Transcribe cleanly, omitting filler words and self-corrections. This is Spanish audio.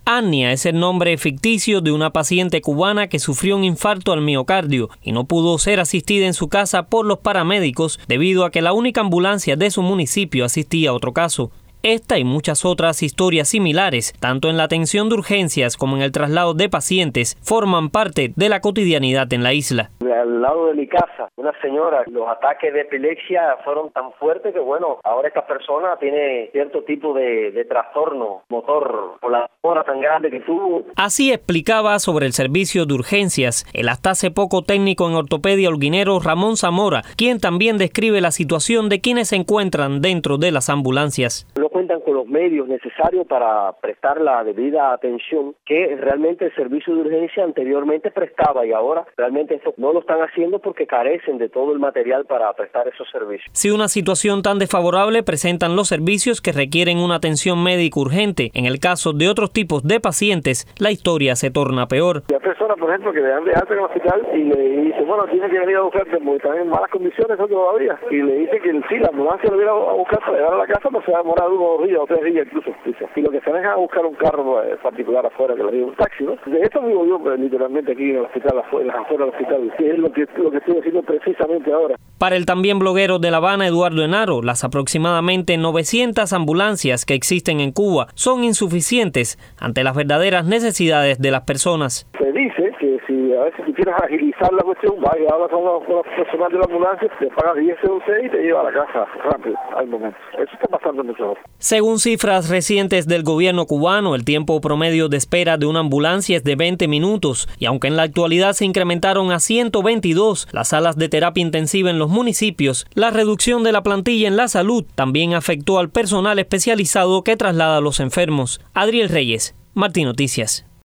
Ania es el nombre ficticio de una paciente cubana que sufrió un infarto al miocardio y no pudo ser asistida en su casa por los paramédicos debido a que la única ambulancia de su municipio asistía a otro caso. Esta y muchas otras historias similares, tanto en la atención de urgencias como en el traslado de pacientes, forman parte de la cotidianidad en la isla. Al lado de mi casa, una señora, los ataques de epilepsia fueron tan fuertes que ahora esta persona tiene cierto tipo de trastorno motor por la hora tan grande que tuvo. Así explicaba sobre el servicio de urgencias el hasta hace poco técnico en ortopedia holguinero Ramón Zamora, quien también describe la situación de quienes se encuentran dentro de las ambulancias. No cuentan con los medios necesarios para prestar la debida atención que realmente el servicio de urgencia anteriormente prestaba y ahora realmente esto no lo están haciendo porque carecen de todo el material para prestar esos servicios. Si una situación tan desfavorable presentan los servicios que requieren una atención médica urgente, en el caso de otros tipos de pacientes, la historia se torna peor. Hay personas, por ejemplo, que le dan de alta en el hospital y le dicen, tiene que venir a buscarte porque están en malas condiciones todavía. Y le dicen que sí, la ambulancia lo viene a buscar para llegar a la casa, pero se va a demorar 1 o 2 días o 3 días incluso. Y lo que se deja es buscar un carro particular afuera, que le diga un taxi, ¿no? De esto vivo yo literalmente aquí en el hospital, afuera del hospital. Sí, es lo que estoy haciendo precisamente ahora. Para el también bloguero de La Habana, Eduardo Henaro, las aproximadamente 900 ambulancias que existen en Cuba son insuficientes ante las verdaderas necesidades de las personas. Se dice que si a veces tú quieres agilizar la cuestión, vaya, habla con los personal de la ambulancia, te pagas 10 euros y te lleva a la casa rápido, al momento. Eso está pasando mucho ahora. Según cifras recientes del gobierno cubano, el tiempo promedio de espera de una ambulancia es de 20 minutos y aunque en la actualidad se incrementaron a 122 las salas de terapia intensiva en los municipios, la reducción de la plantilla en la salud también afectó al personal especializado que traslada a los enfermos. Adriel Reyes, Martín Noticias.